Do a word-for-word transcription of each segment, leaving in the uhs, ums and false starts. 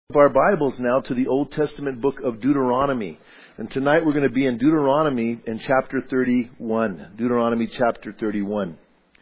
Our Bibles now to the Old Testament book of Deuteronomy. And tonight we're going to be in Deuteronomy in chapter thirty-one. Deuteronomy chapter thirty-one.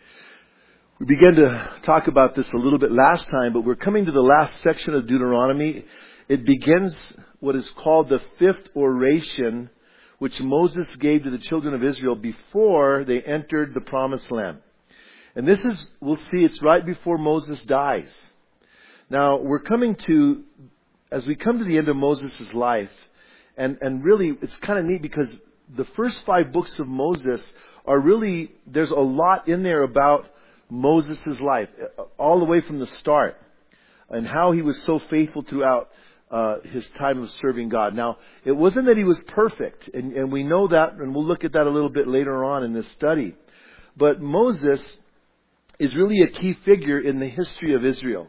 We began to talk about this a little bit last time, but we're coming to the last section of Deuteronomy. It begins what is called the fifth oration, which Moses gave to the children of Israel before they entered the Promised Land. And this is, we'll see, it's right before Moses dies. Now, we're coming to, as we come to the end of Moses' life, and, and really it's kind of neat because the first five books of Moses are really, there's a lot in there about Moses' life, all the way from the start, and how he was so faithful throughout uh, his time of serving God. Now, it wasn't that he was perfect, and, and we know that, and we'll look at that a little bit later on in this study. But Moses is really a key figure in the history of Israel.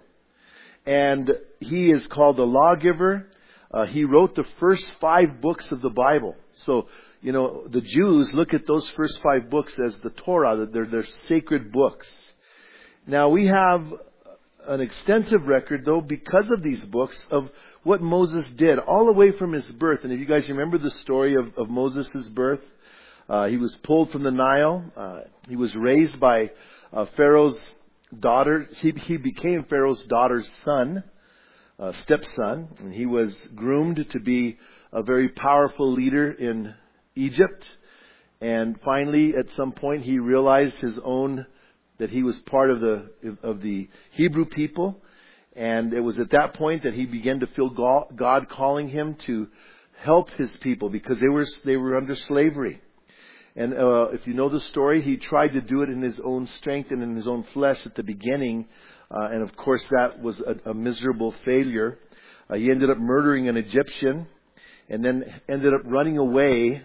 And he is called the lawgiver. Uh, he wrote the first five books of the Bible. So, you know, the Jews look at those first five books as the Torah. They're, they're sacred books. Now, we have an extensive record, though, because of these books, of what Moses did all the way from his birth. And if you guys remember the story of, of Moses' birth, uh, he was pulled from the Nile. Uh, he was raised by uh, Pharaoh's daughter. He, he became Pharaoh's daughter's son, uh, stepson, and he was groomed to be a very powerful leader in Egypt. And finally, at some point, he realized his own, that he was part of the, of the Hebrew people. And it was at that point that he began to feel God calling him to help his people because they were, they were under slavery. And uh, if you know the story, he tried to do it in his own strength and in his own flesh at the beginning. Uh, and of course, that was a, a miserable failure. Uh, he ended up murdering an Egyptian and then ended up running away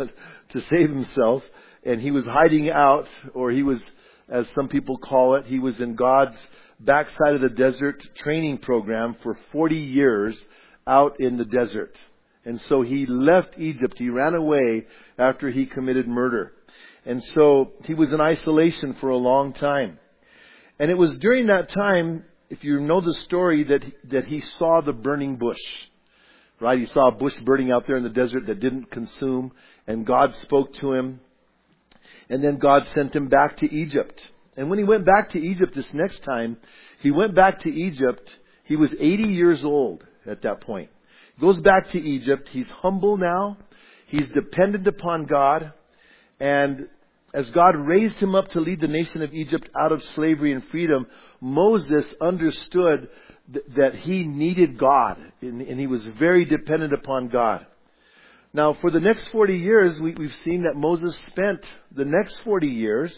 to save himself. And he was hiding out, or he was, as some people call it, he was in God's backside of the desert training program for forty years out in the desert. And so he left Egypt. He ran away after he committed murder. And so he was in isolation for a long time. And it was during that time, if you know the story, that he, that he saw the burning bush. Right? He saw a bush burning out there in the desert that didn't consume. And God spoke to him. And then God sent him back to Egypt. And when he went back to Egypt this next time, he went back to Egypt. He was eighty years old at that point. Goes back to Egypt. He's humble now. He's dependent upon God. And as God raised him up to lead the nation of Egypt out of slavery and freedom, Moses understood th- that he needed God. And, and he was very dependent upon God. Now, for the next forty years, we, we've seen that Moses spent the next forty years.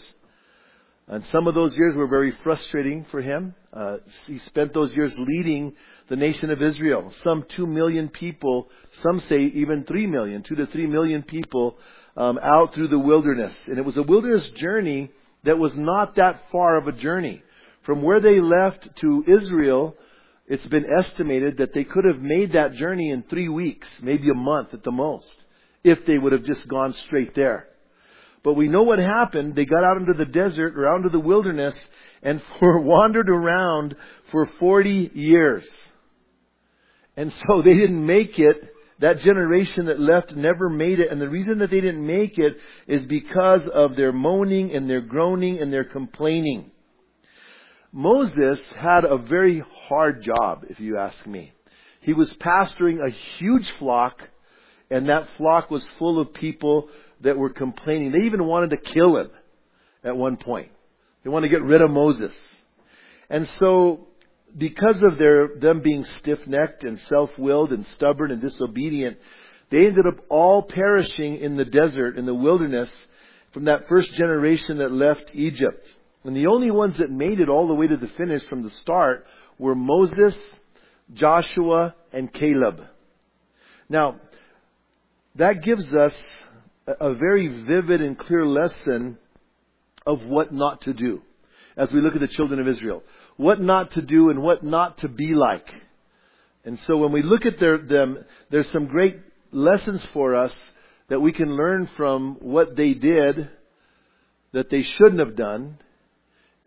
And some of those years were very frustrating for him. Uh, he spent those years leading the nation of Israel. Some two million people, some say even three million, two to three million people um, out through the wilderness. And it was a wilderness journey that was not that far of a journey. From where they left to Israel, it's been estimated that they could have made that journey in three weeks, maybe a month at the most, if they would have just gone straight there. But we know what happened. They got out into the desert or out into the wilderness and for, wandered around for forty years. And so they didn't make it. That generation that left never made it. And the reason that they didn't make it is because of their moaning and their groaning and their complaining. Moses had a very hard job, if you ask me. He was pastoring a huge flock, and that flock was full of people that were complaining. They even wanted to kill him at one point. They wanted to get rid of Moses. And so, because of their them being stiff-necked and self-willed and stubborn and disobedient, they ended up all perishing in the desert, in the wilderness, from that first generation that left Egypt. And the only ones that made it all the way to the finish from the start were Moses, Joshua, and Caleb. Now, that gives us a very vivid and clear lesson of what not to do as we look at the children of Israel. What not to do and what not to be like. And so when we look at their, them, there's some great lessons for us that we can learn from what they did that they shouldn't have done,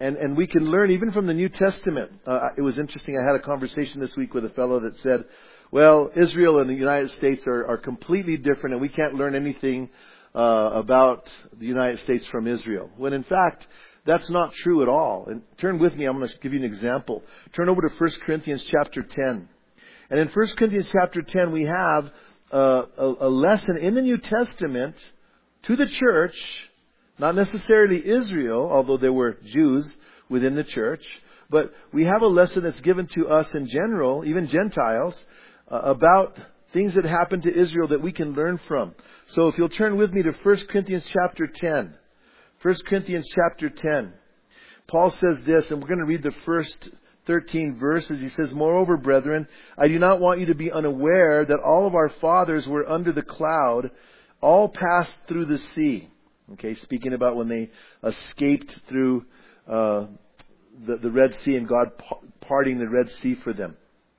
And, and we can learn even from the New Testament. Uh, it was interesting. I had a conversation this week with a fellow that said, well, Israel and the United States are, are completely different and we can't learn anything uh, about the United States from Israel. When in fact, that's not true at all. And turn with me, I'm going to give you an example. Turn over to First Corinthians chapter ten. And in First Corinthians chapter ten, we have uh, a, a lesson in the New Testament to the church, not necessarily Israel, although there were Jews within the church, but we have a lesson that's given to us in general, even Gentiles, uh, about things that happened to Israel that we can learn from. So if you'll turn with me to First Corinthians chapter ten. First Corinthians chapter ten. Paul says this, and we're going to read the first thirteen verses. He says, "Moreover, brethren, I do not want you to be unaware that all of our fathers were under the cloud, all passed through the sea." Okay, speaking about when they escaped through uh, the, the Red Sea and God parting the Red Sea for them.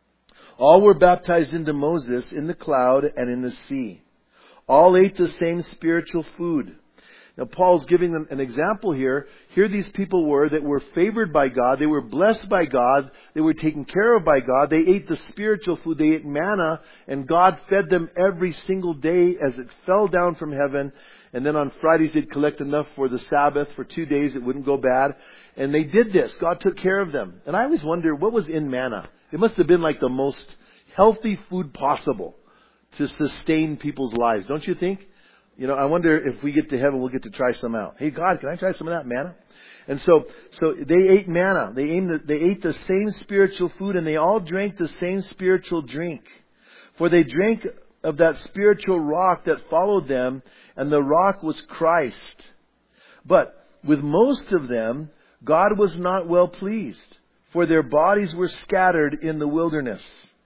"All were baptized into Moses in the cloud and in the sea. All ate the same spiritual food." Now Paul's giving them an example here. Here these people were that were favored by God. They were blessed by God. They were taken care of by God. They ate the spiritual food. They ate manna, and God fed them every single day as it fell down from heaven. And then on Fridays they'd collect enough for the Sabbath. For two days it wouldn't go bad. And they did this. God took care of them. And I always wonder, what was in manna? It must have been like the most healthy food possible to sustain people's lives, don't you think? You know, I wonder if we get to heaven, we'll get to try some out. Hey, God, can I try some of that manna? And so, so they ate manna. They ate, the, they ate the same spiritual food, and they all drank the same spiritual drink. For they drank of that spiritual rock that followed them, and the rock was Christ. But with most of them, God was not well pleased, for their bodies were scattered in the wilderness.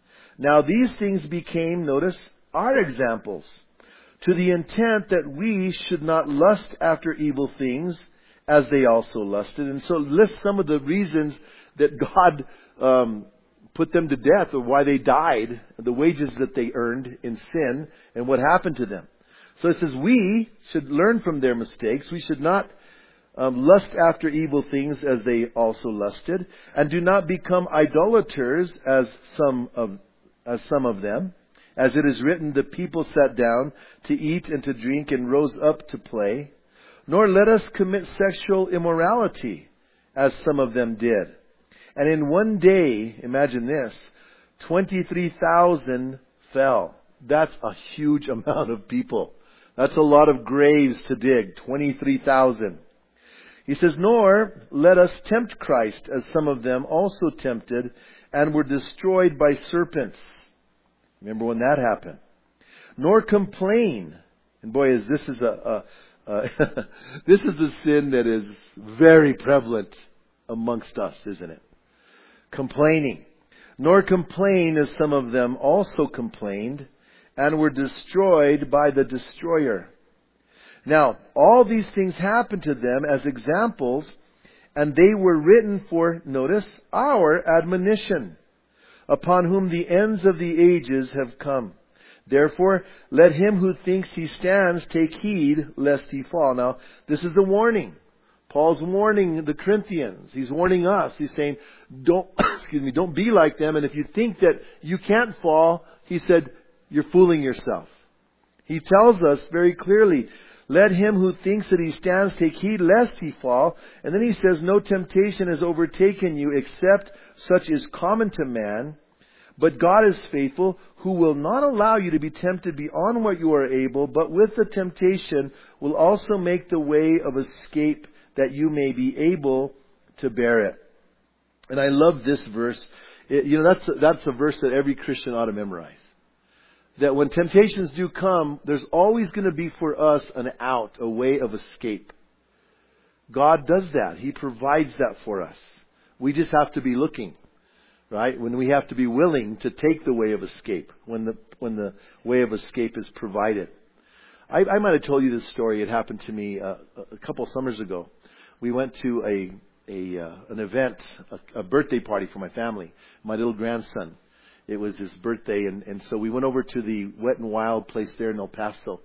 Now these things became, notice, our examples, to the intent that we should not lust after evil things as they also lusted. And so list some of the reasons that God um, put them to death, or why they died, the wages that they earned in sin, and what happened to them. So it says we should learn from their mistakes. We should not um, lust after evil things as they also lusted, and do not become idolaters as some of as some of them. As it is written, the people sat down to eat and to drink and rose up to play. Nor let us commit sexual immorality, as some of them did. And in one day, imagine this, twenty-three thousand fell. That's a huge amount of people. That's a lot of graves to dig, twenty-three thousand. He says, nor let us tempt Christ, as some of them also tempted, and were destroyed by serpents. Remember when that happened. Nor complain. And boy, is this is a, a, a this is a sin that is very prevalent amongst us, isn't it? Complaining. Nor complain, as some of them also complained, and were destroyed by the destroyer. Now, all these things happened to them as examples, and they were written for, notice, our admonition, upon whom the ends of the ages have come. Therefore, let him who thinks he stands take heed lest he fall. Now, this is the warning. Paul's warning the Corinthians. He's warning us. He's saying, don't, excuse me, don't be like them. And if you think that you can't fall, he said, you're fooling yourself. He tells us very clearly, let him who thinks that he stands take heed lest he fall. And then he says, no temptation has overtaken you except such is common to man. But God is faithful, who will not allow you to be tempted beyond what you are able, but with the temptation will also make the way of escape that you may be able to bear it. And I love this verse. It, you know, that's a, that's a verse that every Christian ought to memorize. That when temptations do come, there's always going to be for us an out, a way of escape. God does that. He provides that for us. We just have to be looking, right? When we have to be willing to take the way of escape, when the when the way of escape is provided. I, I might have told you this story. It happened to me uh, a couple of summers ago. We went to a a uh, an event, a, a birthday party for my family, my little grandson. It was his birthday, and, and so we went over to the Wet and Wild place there in El Paso.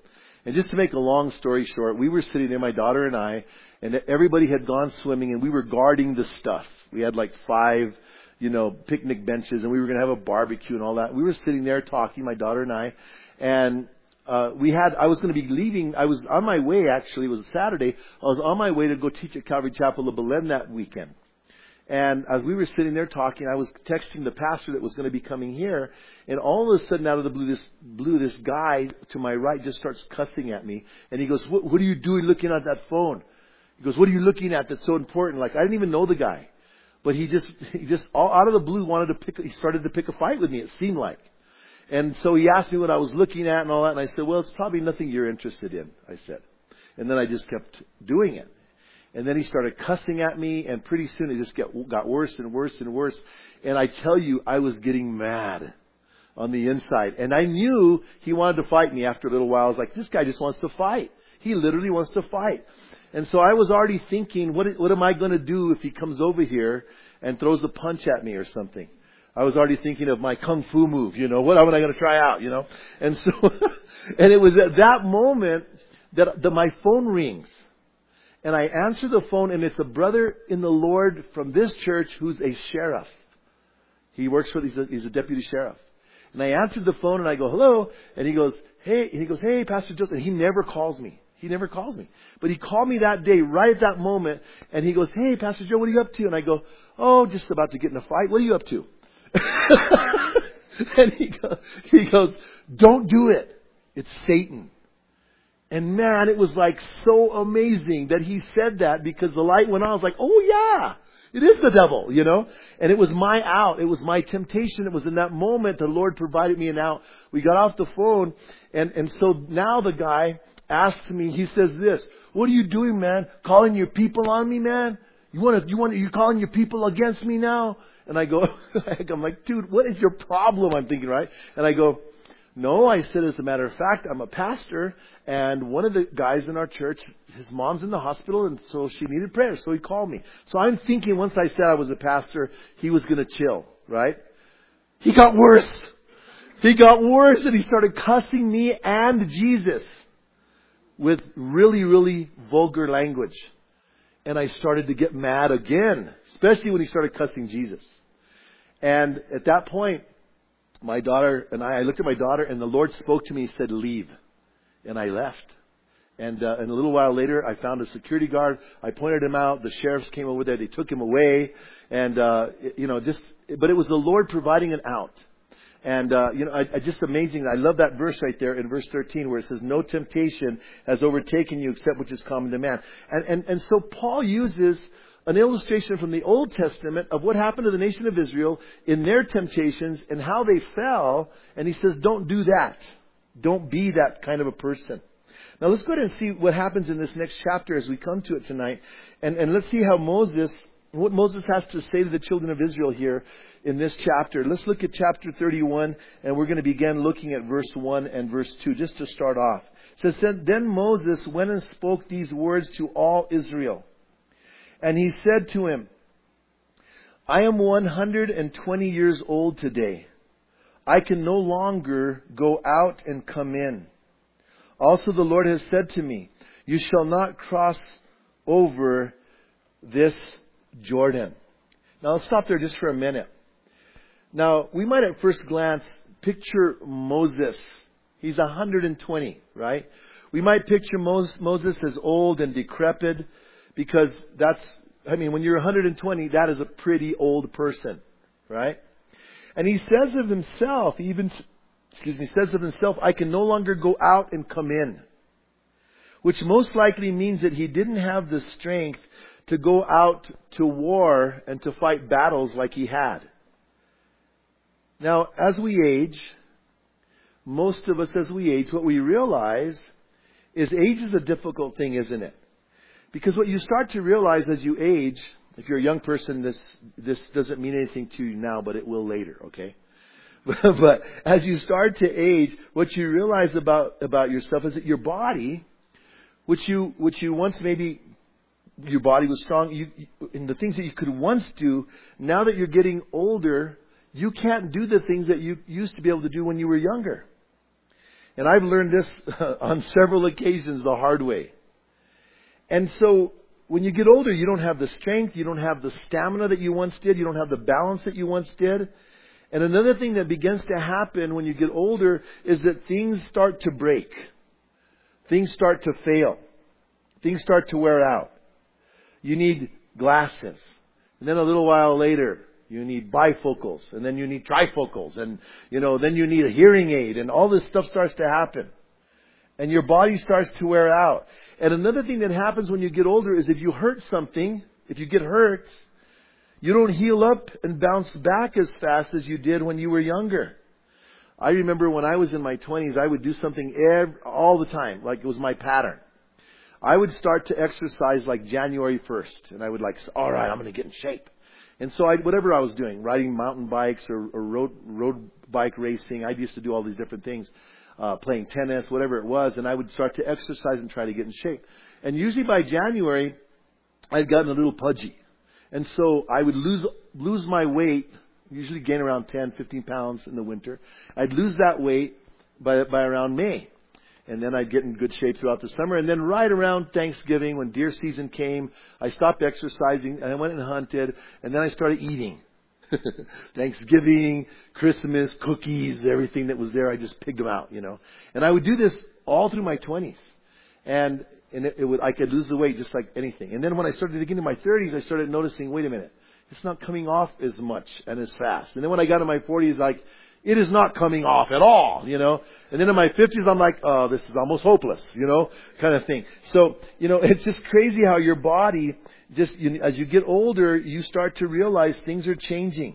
And just to make a long story short, we were sitting there, my daughter and I, and everybody had gone swimming, and we were guarding the stuff. We had like five, you know, picnic benches, and we were going to have a barbecue and all that. We were sitting there talking, my daughter and I, and uh, we had, I was going to be leaving. I was on my way, actually. It was a Saturday. I was on my way to go teach at Calvary Chapel of Belen that weekend. And as we were sitting there talking, I was texting the pastor that was going to be coming here. And all of a sudden, out of the blue, this blue, this guy to my right just starts cussing at me. And he goes, what, what are you doing looking at that phone? He goes, what are you looking at that's so important? Like, I didn't even know the guy. But he just, he just, all out of the blue wanted to pick, he started to pick a fight with me, it seemed like. And so he asked me what I was looking at and all that. And I said, well, it's probably nothing you're interested in, I said. And then I just kept doing it. And then he started cussing at me, and pretty soon it just get, got worse and worse and worse. And I tell you, I was getting mad on the inside. And I knew he wanted to fight me after a little while. I was like, this guy just wants to fight. He literally wants to fight. And so I was already thinking, what, what am I going to do if he comes over here and throws a punch at me or something? I was already thinking of my kung fu move, you know, what am I going to try out, you know? And so, and it was at that moment that, that my phone rings. And I answer the phone, and it's a brother in the Lord from this church who's a sheriff. He works for, he's a, he's a deputy sheriff. And I answered the phone, and I go, hello. And he goes, hey, and he goes, hey, Pastor Joseph. And he never calls me. He never calls me. But he called me that day, right at that moment. And he goes, hey, Pastor Joe, what are you up to? And I go, oh, just about to get in a fight. What are you up to? And he goes, he goes, don't do it. It's Satan. And man, it was like so amazing that he said that, because the light went on. I was like, oh yeah, it is the devil, you know. And it was my out. It was my temptation. It was in that moment the Lord provided me an out. We got off the phone, and, and so now the guy asks me, he says this, what are you doing, man? Calling your people on me, man? You want to, you want to, you calling your people against me now? And I go, I'm like, dude, what is your problem? I'm thinking, right? And I go, no, I said, as a matter of fact, I'm a pastor, and one of the guys in our church, his mom's in the hospital, and so she needed prayer, so he called me. So I'm thinking once I said I was a pastor, he was going to chill, right? He got worse. He got worse, and he started cussing me and Jesus with really, really vulgar language. And I started to get mad again, especially when he started cussing Jesus. And at that point, my daughter and I, I looked at my daughter, and the Lord spoke to me. He said, leave. And I left. And, uh, and a little while later, I found a security guard. I pointed him out. The sheriffs came over there. They took him away. And, uh, you know, just, but it was the Lord providing an out. And, uh, you know, I, I just amazing. I love that verse right there in verse thirteen where it says, no temptation has overtaken you except which is common to man. And, and, and so Paul uses an illustration from the Old Testament of what happened to the nation of Israel in their temptations and how they fell. And he says, don't do that. Don't be that kind of a person. Now let's go ahead and see what happens in this next chapter as we come to it tonight. And, and let's see how Moses, what Moses has to say to the children of Israel here in this chapter. Let's look at chapter thirty-one, and we're going to begin looking at verse one and verse two just to start off. It says, then Moses went and spoke these words to all Israel. And he said to him, I am one hundred twenty years old today. I can no longer go out and come in. Also the Lord has said to me, you shall not cross over this Jordan. Now let's stop there just for a minute. Now we might at first glance picture Moses. He's one hundred twenty, right? We might picture Moses as old and decrepit, because that's, I mean, when you're one hundred twenty, that is a pretty old person, right? And he says of himself, he even, excuse me, says of himself, I can no longer go out and come in. Which most likely means that he didn't have the strength to go out to war and to fight battles like he had. Now, as we age, most of us as we age, what we realize is age is a difficult thing, isn't it? Because what you start to realize as you age, if you're a young person, this this doesn't mean anything to you now, but it will later, okay? But, but as you start to age, what you realize about, about yourself is that your body, which you which you once maybe your body was strong, you, in the things that you could once do, now that you're getting older, you can't do the things that you used to be able to do when you were younger. And I've learned this on several occasions the hard way. And so when you get older, you don't have the strength, you don't have the stamina that you once did, you don't have the balance that you once did. And another thing that begins to happen when you get older is that things start to break. Things start to fail. Things start to wear out. You need glasses. And then a little while later, you need bifocals. And then you need trifocals. And, you know, then you need a hearing aid. And all this stuff starts to happen. And your body starts to wear out. And another thing that happens when you get older is if you hurt something, if you get hurt, you don't heal up and bounce back as fast as you did when you were younger. I remember when I was in my twenties, I would do something every, all the time, like it was my pattern. I would start to exercise like January first, and I would like, all right, I'm going to get in shape. And so I, whatever I was doing, riding mountain bikes or, or road road bike racing, I used to do all these different things, uh, playing tennis, whatever it was, and I would start to exercise and try to get in shape. And usually by January, I'd gotten a little pudgy. And so I would lose lose my weight, usually gain around ten, fifteen pounds in the winter. I'd lose that weight by by around May. And then I'd get in good shape throughout the summer. And then right around Thanksgiving, when deer season came, I stopped exercising and I went and hunted. And then I started eating. Thanksgiving, Christmas, cookies, everything that was there, I just pigged them out, you know. And I would do this all through my twenties. And and it, it would I could lose the weight just like anything. And then when I started to get into my thirties, I started noticing, wait a minute, it's not coming off as much and as fast. And then when I got to my forties, like, it is not coming off at all, you know. And then in my fifties, I'm like, oh, this is almost hopeless, you know, kind of thing. So, you know, it's just crazy how your body, just you, as you get older, you start to realize things are changing.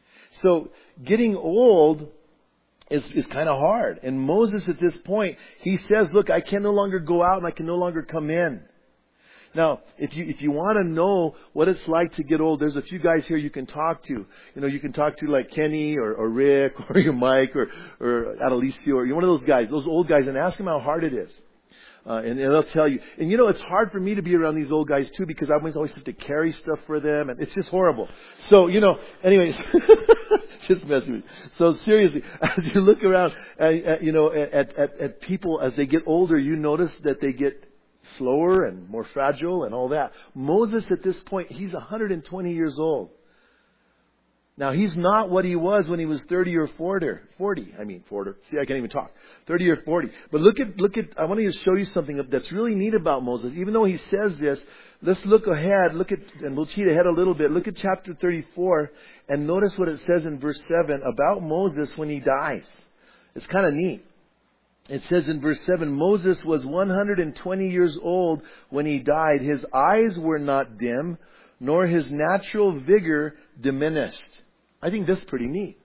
So getting old is, is kind of hard. And Moses at this point, he says, look, I can no longer go out and I can no longer come in. Now, if you if you want to know what it's like to get old, there's a few guys here you can talk to. You know, you can talk to like Kenny or, or Rick or your Mike or, or Adelicio or you're one of those guys, those old guys, and ask them how hard it is. Uh, and, and they'll tell you. And you know, it's hard for me to be around these old guys too because I always always have to carry stuff for them, and it's just horrible. So, you know, anyways, just messing with me. So seriously, as you look around, uh, uh, you know, at, at at people as they get older, you notice that they get slower and more fragile and all that. Moses at this point, he's one hundred twenty years old. Now, he's not what he was when he was thirty or forty. forty, I mean, forty. See, I can't even talk. thirty or forty. But look at, look at, I want to show you something that's really neat about Moses. Even though he says this, let's look ahead, look at, and we'll cheat ahead a little bit. Look at chapter thirty-four and notice what it says in verse seven about Moses when he dies. It's kind of neat. It says in verse seven, Moses was one hundred twenty years old when he died. His eyes were not dim, nor his natural vigor diminished. I think that's pretty neat.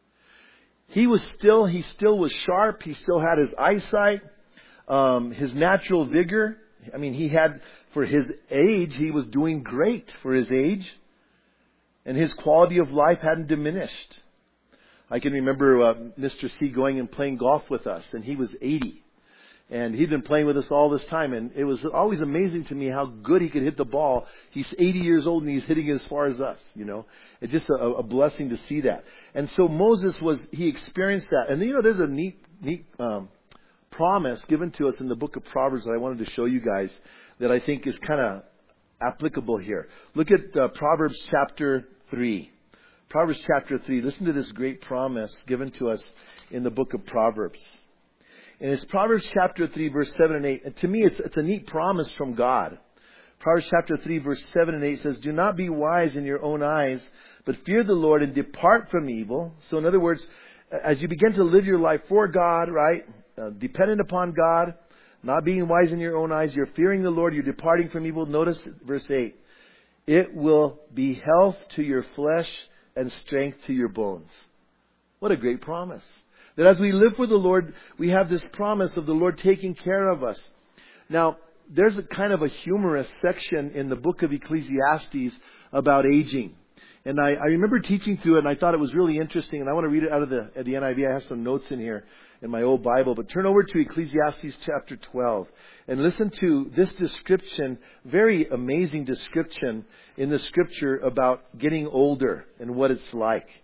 He was still, he still was sharp. He still had his eyesight, um, his natural vigor. I mean, he had, for his age, he was doing great for his age. And his quality of life hadn't diminished. I can remember uh, Mister C going and playing golf with us, and he was eighty. And he'd been playing with us all this time, and it was always amazing to me how good he could hit the ball. He's eighty years old, and he's hitting it as far as us, you know. It's just a, a blessing to see that. And so Moses was, he experienced that. And, you know, there's a neat, neat um, promise given to us in the book of Proverbs that I wanted to show you guys that I think is kind of applicable here. Look at uh, Proverbs chapter three. Proverbs chapter three. Listen to this great promise given to us in the book of Proverbs. And it's Proverbs chapter three, verse seven and eight. And to me, it's, it's a neat promise from God. Proverbs chapter three, verse seven and eight says, do not be wise in your own eyes, but fear the Lord and depart from evil. So in other words, as you begin to live your life for God, right, uh, dependent upon God, not being wise in your own eyes, you're fearing the Lord, you're departing from evil. Notice verse eight. It will be health to your flesh and strength to your bones. What a great promise. That as we live for the Lord, we have this promise of the Lord taking care of us. Now, there's a kind of a humorous section in the book of Ecclesiastes about aging. And I, I remember teaching through it, and I thought it was really interesting. And I want to read it out of the, the N I V. I have some notes in here in my old Bible. But turn over to Ecclesiastes chapter twelve and listen to this description, very amazing description in the Scripture about getting older and what it's like.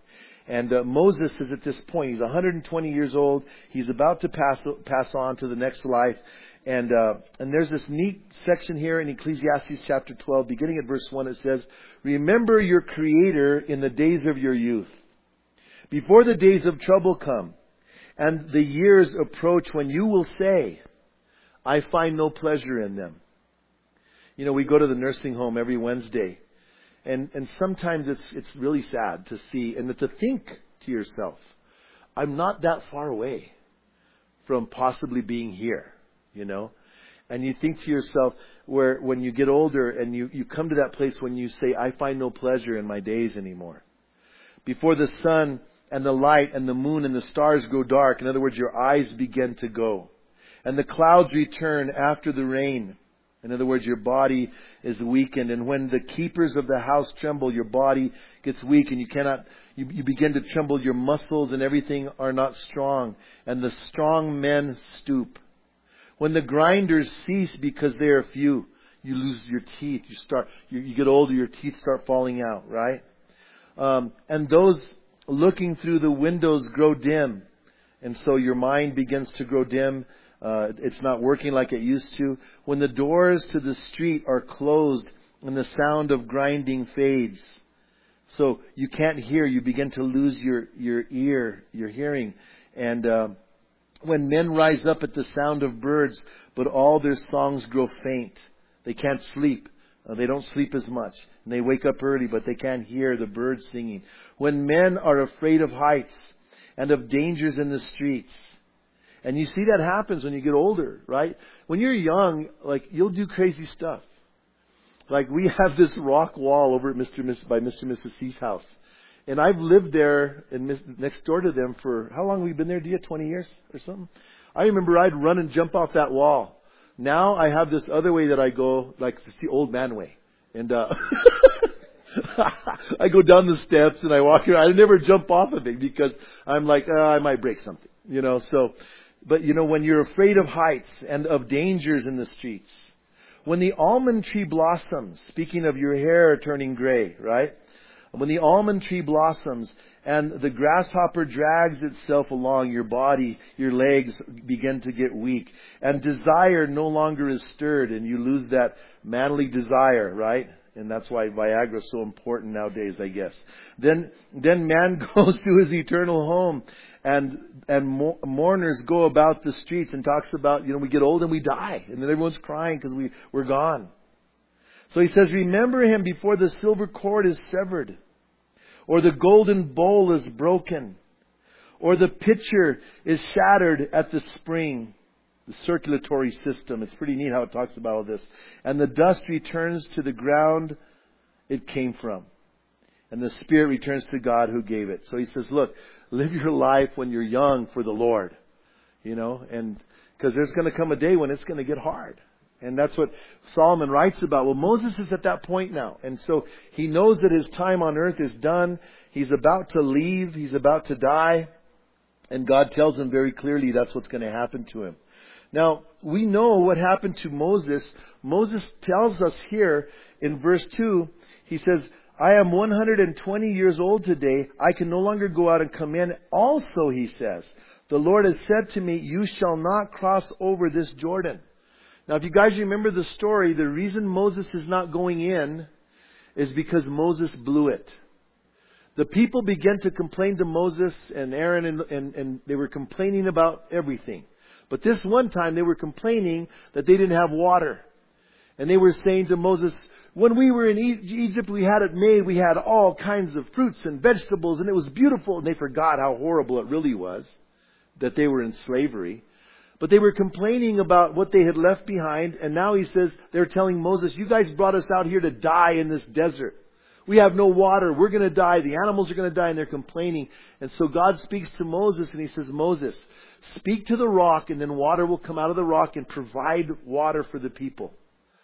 And uh, Moses is at this point. He's one hundred twenty years old. He's about to pass pass on to the next life. And uh, and there's this neat section here in Ecclesiastes chapter twelve, beginning at verse one. It says, "Remember your Creator in the days of your youth, before the days of trouble come, and the years approach when you will say, I find no pleasure in them." You know, we go to the nursing home every Wednesday, and and sometimes it's it's really sad to see and to think to yourself, I'm not that far away from possibly being here. You know, and you think to yourself, where when you get older and you, you come to that place when you say, I find no pleasure in my days anymore. Before the sun and the light and the moon and the stars grow dark, in other words, your eyes begin to go. And the clouds return after the rain. In other words, your body is weakened. And when the keepers of the house tremble, your body gets weak and you cannot, you, you begin to tremble. Your muscles and everything are not strong. And the strong men stoop. When the grinders cease because they are few, you lose your teeth. You start, you, you get older, your teeth start falling out, right? Um, and those looking through the windows grow dim. And so your mind begins to grow dim. Uh, it's not working like it used to. When the doors to the street are closed and the sound of grinding fades. So you can't hear. You begin to lose your, your ear, your hearing. And, uh, when men rise up at the sound of birds, but all their songs grow faint. They can't sleep. Uh, they don't sleep as much. And they wake up early, but they can't hear the birds singing. When men are afraid of heights and of dangers in the streets. And you see that happens when you get older, right? When you're young, like, you'll do crazy stuff. Like, we have this rock wall over at Mister Miss by Mister and Missus C's house. And I've lived there and next door to them for, how long have we been there, Dia? twenty years or something? I remember I'd run and jump off that wall. Now I have this other way that I go, like it's the old man way. And uh I go down the steps and I walk around. I never jump off of it because I'm like, uh, I might break something. You know, so, but you know, when you're afraid of heights and of dangers in the streets, when the almond tree blossoms, speaking of your hair turning gray, right? When the almond tree blossoms and the grasshopper drags itself along your body, your legs begin to get weak. And desire no longer is stirred and you lose that manly desire, right? And that's why Viagra is so important nowadays, I guess. Then, then man goes to his eternal home and, and mourners go about the streets and talks about, you know, we get old and we die. And then everyone's crying because we, we're gone. So he says, remember him before the silver cord is severed, or the golden bowl is broken, or the pitcher is shattered at the spring, the circulatory system. It's pretty neat how it talks about all this. And the dust returns to the ground it came from. And the spirit returns to God who gave it. So he says, look, live your life when you're young for the Lord. You know, and because there's going to come a day when it's going to get hard. And that's what Solomon writes about. Well, Moses is at that point now. And so he knows that his time on earth is done. He's about to leave. He's about to die. And God tells him very clearly that's what's going to happen to him. Now, we know what happened to Moses. Moses tells us here in verse two, he says, I am one hundred twenty years old today. I can no longer go out and come in. Also, he says, the Lord has said to me, you shall not cross over this Jordan. Now, if you guys remember the story, the reason Moses is not going in is because Moses blew it. The people began to complain to Moses and Aaron, and, and, and they were complaining about everything. But this one time they were complaining that they didn't have water. And they were saying to Moses, when we were in Egypt, we had it made. We had all kinds of fruits and vegetables, and it was beautiful. And they forgot how horrible it really was, that they were in slavery. But they were complaining about what they had left behind. And now he says, they're telling Moses, you guys brought us out here to die in this desert. We have no water. We're going to die. The animals are going to die. And they're complaining. And so God speaks to Moses and he says, Moses, speak to the rock and then water will come out of the rock and provide water for the people.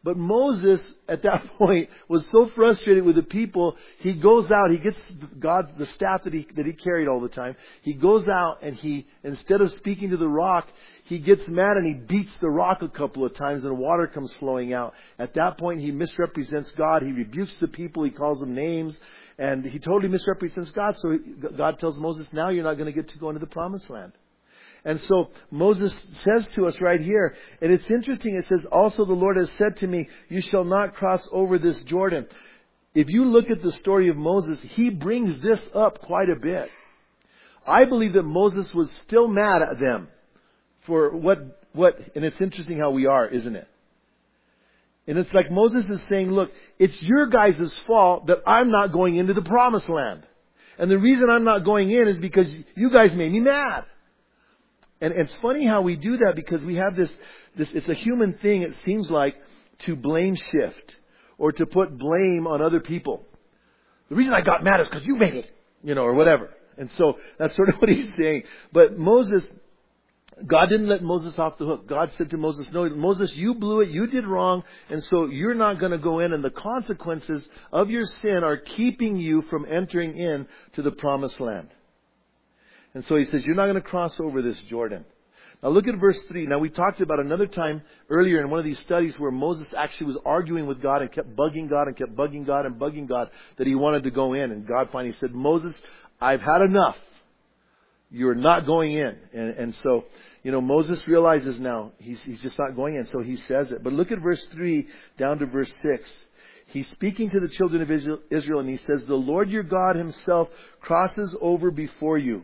But Moses, at that point, was so frustrated with the people, he goes out, he gets God, the staff that he, that he carried all the time. He goes out and he, instead of speaking to the rock, he gets mad and he beats the rock a couple of times and water comes flowing out. At that point, he misrepresents God. He rebukes the people. He calls them names. And he totally misrepresents God. So God tells Moses, now you're not going to get to go into the promised land. And so Moses says to us right here, and it's interesting, it says, also the Lord has said to me, you shall not cross over this Jordan. If you look at the story of Moses, he brings this up quite a bit. I believe that Moses was still mad at them for what, what, and it's interesting how we are, isn't it? And it's like Moses is saying, look, it's your guys' fault that I'm not going into the promised land. And the reason I'm not going in is because you guys made me mad. And it's funny how we do that because we have this, this, it's a human thing, it seems like, to blame shift or to put blame on other people. The reason I got mad is because you made it, you know, or whatever. And so that's sort of what he's saying. But Moses, God didn't let Moses off the hook. God said to Moses, no, Moses, you blew it, you did wrong, and so you're not going to go in, and the consequences of your sin are keeping you from entering in to the promised land. And so he says, you're not going to cross over this Jordan. Now look at verse three. Now we talked about another time earlier in one of these studies where Moses actually was arguing with God and kept bugging God and kept bugging God and bugging God that he wanted to go in. And God finally said, Moses, I've had enough. You're not going in. And, and so, you know, Moses realizes now he's, he's just not going in. So he says it. But look at verse three down to verse six. He's speaking to the children of Israel and he says, the Lord your God himself crosses over before you.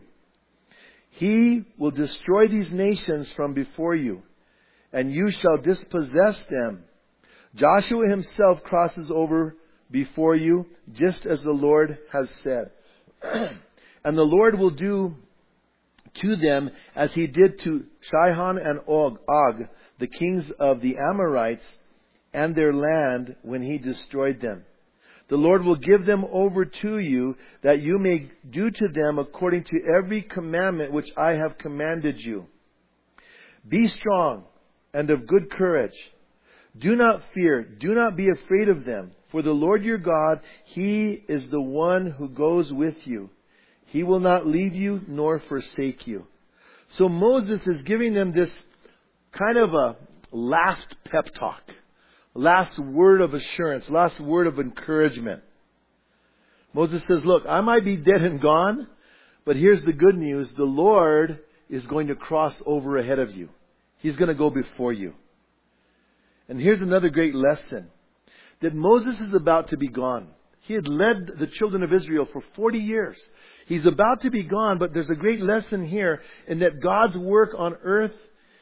He will destroy these nations from before you, and you shall dispossess them. Joshua himself crosses over before you, just as the Lord has said. And the Lord will do to them as he did to Sihon and Og, Og, the kings of the Amorites, and their land when he destroyed them. The Lord will give them over to you, that you may do to them according to every commandment which I have commanded you. Be strong and of good courage. Do not fear. Do not be afraid of them. For the Lord your God, He is the one who goes with you. He will not leave you nor forsake you. So Moses is giving them this kind of a last pep talk. Last word of assurance, last word of encouragement. Moses says, look, I might be dead and gone, but here's the good news. The Lord is going to cross over ahead of you. He's going to go before you. And here's another great lesson. That Moses is about to be gone. He had led the children of Israel for forty years. He's about to be gone, but there's a great lesson here in that God's work on earth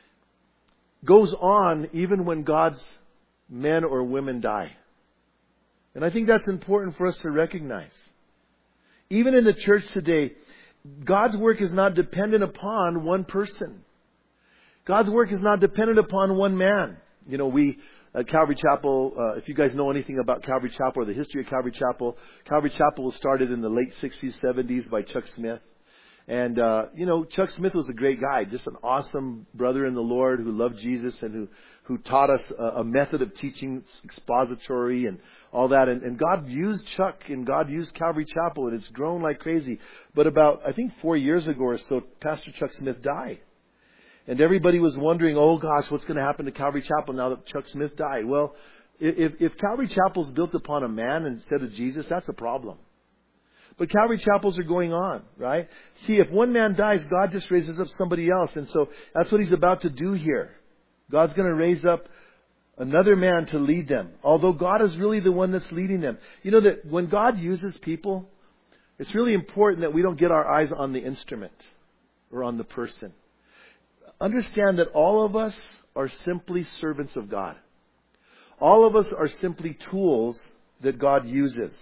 goes on even when God's men or women die. And I think that's important for us to recognize. Even in the church today, God's work is not dependent upon one person. God's work is not dependent upon one man. You know, we at Calvary Chapel, uh, if you guys know anything about Calvary Chapel or the history of Calvary Chapel, Calvary Chapel was started in the late sixties, seventies by Chuck Smith. And, uh, you know, Chuck Smith was a great guy, just an awesome brother in the Lord who loved Jesus and who, who taught us a, a method of teaching, expository and all that. And, and God used Chuck and God used Calvary Chapel and it's grown like crazy. But about, I think four years ago or so, Pastor Chuck Smith died. And everybody was wondering, oh gosh, what's going to happen to Calvary Chapel now that Chuck Smith died? Well, if, if Calvary Chapel is built upon a man instead of Jesus, that's a problem. But Calvary Chapels are going on, right? See, if one man dies, God just raises up somebody else. And so that's what He's about to do here. God's going to raise up another man to lead them. Although God is really the one that's leading them. You know that when God uses people, it's really important that we don't get our eyes on the instrument or on the person. Understand that all of us are simply servants of God. All of us are simply tools that God uses.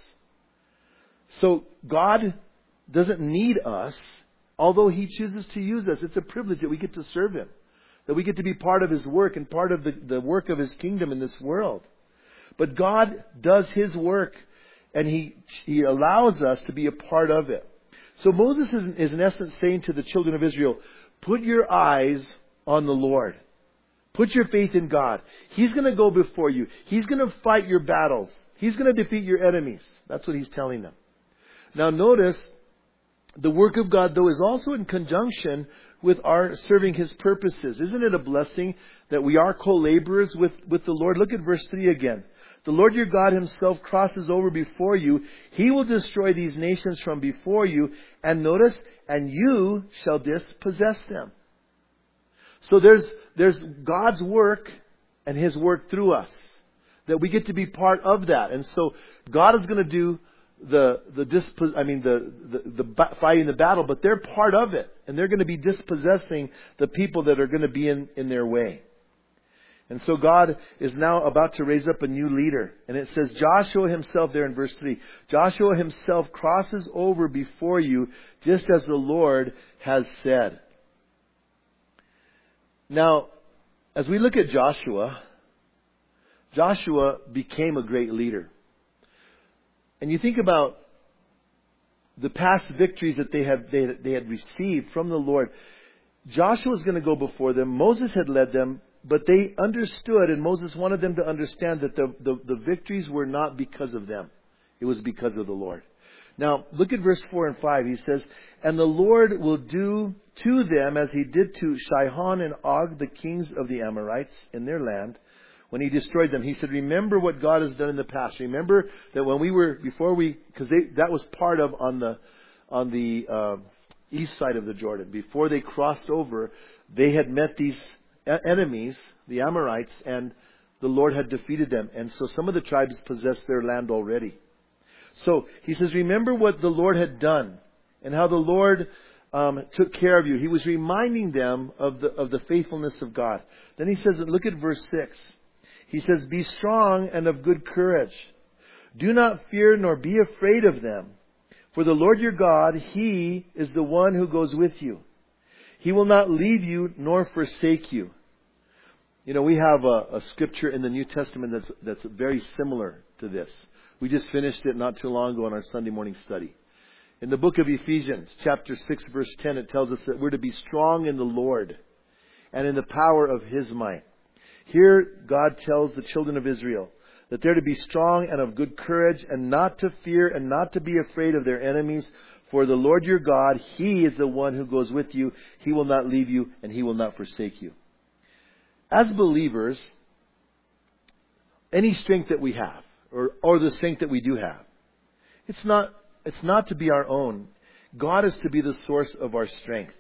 So God doesn't need us, although He chooses to use us. It's a privilege that we get to serve Him, that we get to be part of His work and part of the, the work of His kingdom in this world. But God does His work, and He He allows us to be a part of it. So Moses is, is in essence saying to the children of Israel, put your eyes on the Lord. Put your faith in God. He's going to go before you. He's going to fight your battles. He's going to defeat your enemies. That's what He's telling them. Now notice, the work of God, though, is also in conjunction with our serving His purposes. Isn't it a blessing that we are co-laborers with, with the Lord? Look at verse three again. The Lord your God Himself crosses over before you. He will destroy these nations from before you. And notice, and you shall dispossess them. So there's, there's God's work and His work through us. That we get to be part of that. And so God is going to do the, the dispo- I mean, the, the, the fighting the battle, but they're part of it. And they're going to be dispossessing the people that are going to be in, in their way. And so God is now about to raise up a new leader. And it says Joshua himself there in verse three. Joshua himself crosses over before you just as the Lord has said. Now, as we look at Joshua, Joshua became a great leader. And you think about the past victories that they had, they, they had received from the Lord. Joshua was going to go before them. Moses had led them. But they understood, and Moses wanted them to understand that the, the, the victories were not because of them. It was because of the Lord. Now, look at verse four and five. He says, and the Lord will do to them as He did to Sihon and Og, the kings of the Amorites in their land, when He destroyed them. He said, remember what God has done in the past. Remember that when we were, before we, because that was part of on the, on the uh, east side of the Jordan. Before they crossed over, they had met these enemies, the Amorites, and the Lord had defeated them. And so some of the tribes possessed their land already. So He says, remember what the Lord had done and how the Lord um, took care of you. He was reminding them of the, of the faithfulness of God. Then He says, look at verse six. He says, be strong and of good courage. Do not fear nor be afraid of them. For the Lord your God, He is the one who goes with you. He will not leave you nor forsake you. You know, we have a, a scripture in the New Testament that's, that's very similar to this. We just finished it not too long ago in our Sunday morning study. In the book of Ephesians, chapter six, verse ten, it tells us that we're to be strong in the Lord and in the power of His might. Here, God tells the children of Israel that they're to be strong and of good courage and not to fear and not to be afraid of their enemies. For the Lord your God, He is the one who goes with you. He will not leave you and He will not forsake you. As believers, any strength that we have, or, or the strength that we do have, it's not, it's not to be our own. God is to be the source of our strength.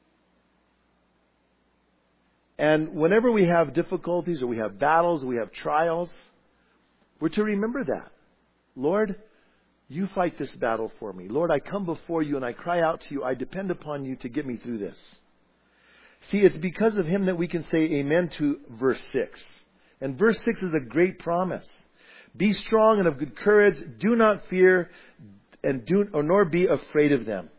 And whenever we have difficulties or we have battles, or we have trials, we're to remember that. Lord, You fight this battle for me. Lord, I come before You and I cry out to You. I depend upon You to get me through this. See, it's because of Him that we can say amen to verse six. And verse six is a great promise. Be strong and of good courage. Do not fear and do or nor be afraid of them.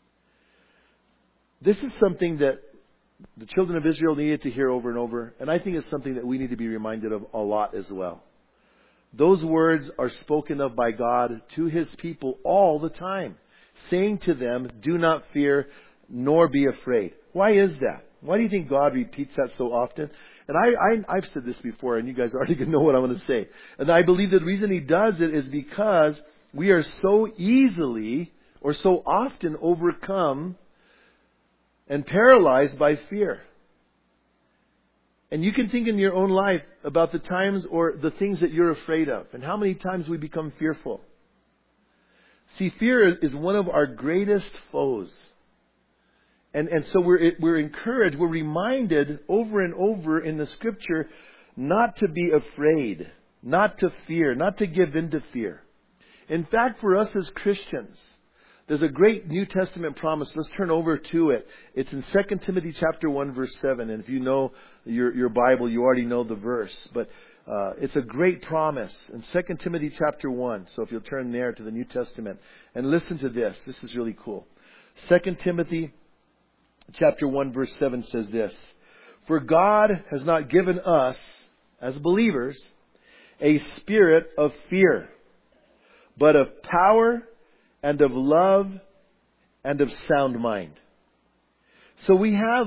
This is something that the children of Israel needed to hear over and over. And I think it's something that we need to be reminded of a lot as well. Those words are spoken of by God to His people all the time, saying to them, do not fear nor be afraid. Why is that? Why do you think God repeats that so often? And I, I, I've said this before, and you guys already know what I'm going to say. And I believe the reason He does it is because we are so easily or so often overcome and paralyzed by fear. And you can think in your own life about the times or the things that you're afraid of and how many times we become fearful. See, fear is one of our greatest foes. And, and so we're, we're encouraged, we're reminded over and over in the Scripture not to be afraid, not to fear, not to give in to fear. In fact, for us as Christians, there's a great New Testament promise. Let's turn over to it. It's in Second Timothy chapter one, verse seven. And if you know your, your Bible, you already know the verse. But uh, it's a great promise in Second Timothy chapter one. So if you'll turn there to the New Testament and listen to this. This is really cool. Second Timothy chapter one, verse seven says this. For God has not given us, as believers, a spirit of fear, but of power and of love and of sound mind. So we have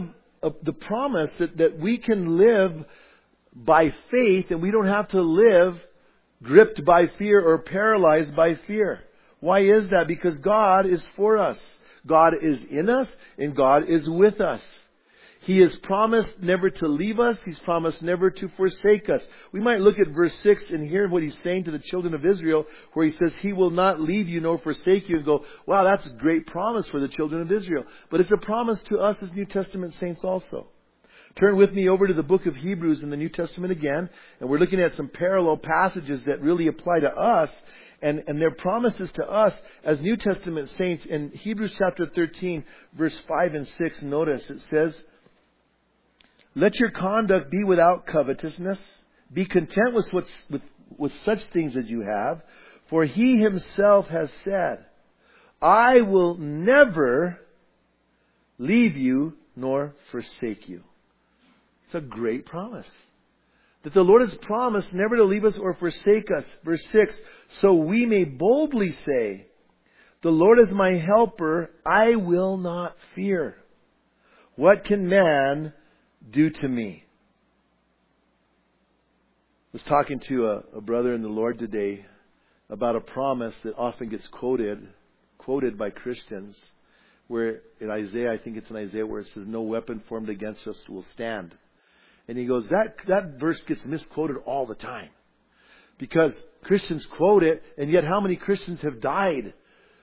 uh, the promise that, that we can live by faith and we don't have to live gripped by fear or paralyzed by fear. Why is that? Because God is for us. God is in us and God is with us. He has promised never to leave us. He's promised never to forsake us. We might look at verse six and hear what He's saying to the children of Israel, where He says, He will not leave you nor forsake you, and go, wow, that's a great promise for the children of Israel. But it's a promise to us as New Testament saints also. Turn with me over to the book of Hebrews in the New Testament again, and we're looking at some parallel passages that really apply to us, and, and their promises to us as New Testament saints. In Hebrews chapter thirteen, verse five and six, notice it says, let your conduct be without covetousness. Be content with, what's, with, with such things as you have. For He Himself has said, I will never leave you nor forsake you. It's a great promise. That the Lord has promised never to leave us or forsake us. Verse six, so we may boldly say, the Lord is my helper, I will not fear. What can man do to me? I was talking to a, a brother in the Lord today about a promise that often gets quoted, quoted by Christians, where in Isaiah, I think it's in Isaiah where it says, no weapon formed against us will stand. And he goes, that, that verse gets misquoted all the time. Because Christians quote it, and yet how many Christians have died,